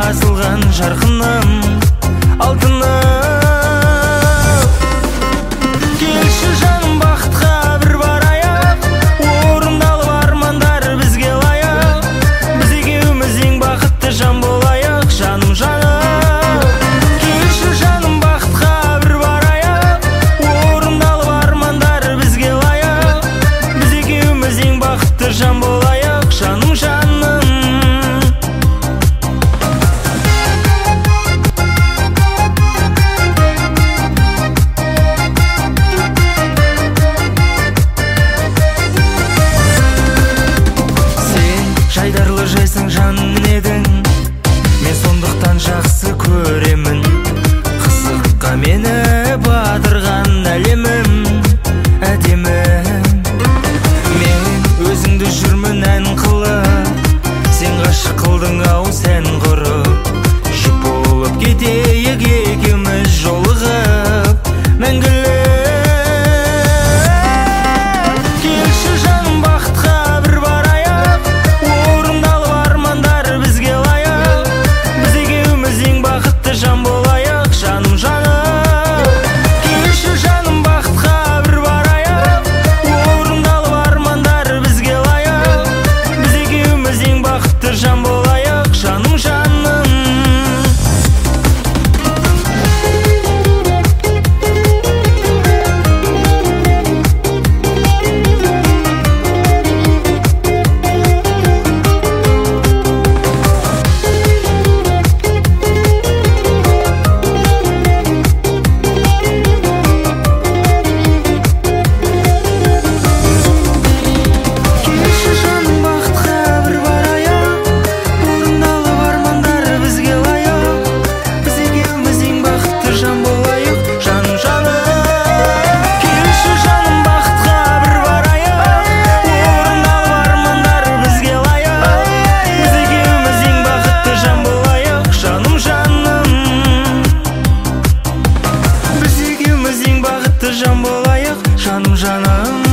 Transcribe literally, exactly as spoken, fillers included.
басылған жарқыным, алтыным. Келші жаным, бақытқа бір барайық, орындалып армандар бізге лайық. Біз екеуміз ең бақытты жан болайық, жаным жаным. Келші жаным, бақытқа бір барайық, орындалып армандар бізге лайық. Біз екеуміз ең бақытты жан болайық, жаным жаным. Жайдарлы жайсың жаным едің, мен сондықтан жақсы көремін. Қызыққа мені батырған әлемім, әдемім. Мен өзіңді жүрмін ән қылып, сен ғашық қылдың ау сән құрып. Жұп болып кетейік екеуміз жолығып мәңгілік. Келші жаным, бақытқа бір барайық, орындалып армандар бізге лайық. Біз екеуміз ең бақытты жан болайық, жаным жаным. Келші жаным, бақытқа бір барайық, орындалып армандар бізге лайық. Біз екеуміз ең бақытты жан болайық, жаным жаным. Жан болайық, жаным жаным.